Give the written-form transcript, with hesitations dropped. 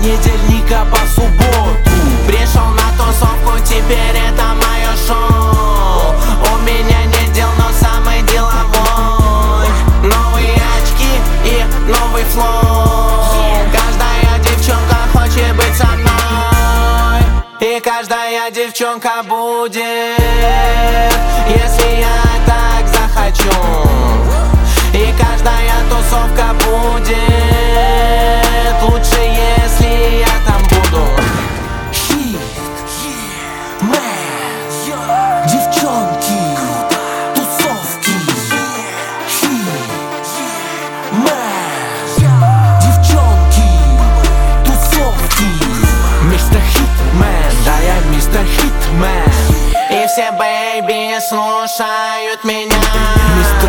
понедельника по субботу. Пришел на тусовку, теперь это мое шоу. У меня нет дел, но самый деловой. Новые очки и новый флоу. Каждая девчонка хочет быть со мной, и каждая девчонка будет, если я так захочу. И каждая тусовка будет лучше, если я там буду. Хит, мэн, девчонки, тусовки. Хит, мэн, девчонки, тусовки. Мистер Хитмэн, да я мистер Хитмэн. И все бэйби слушают меня.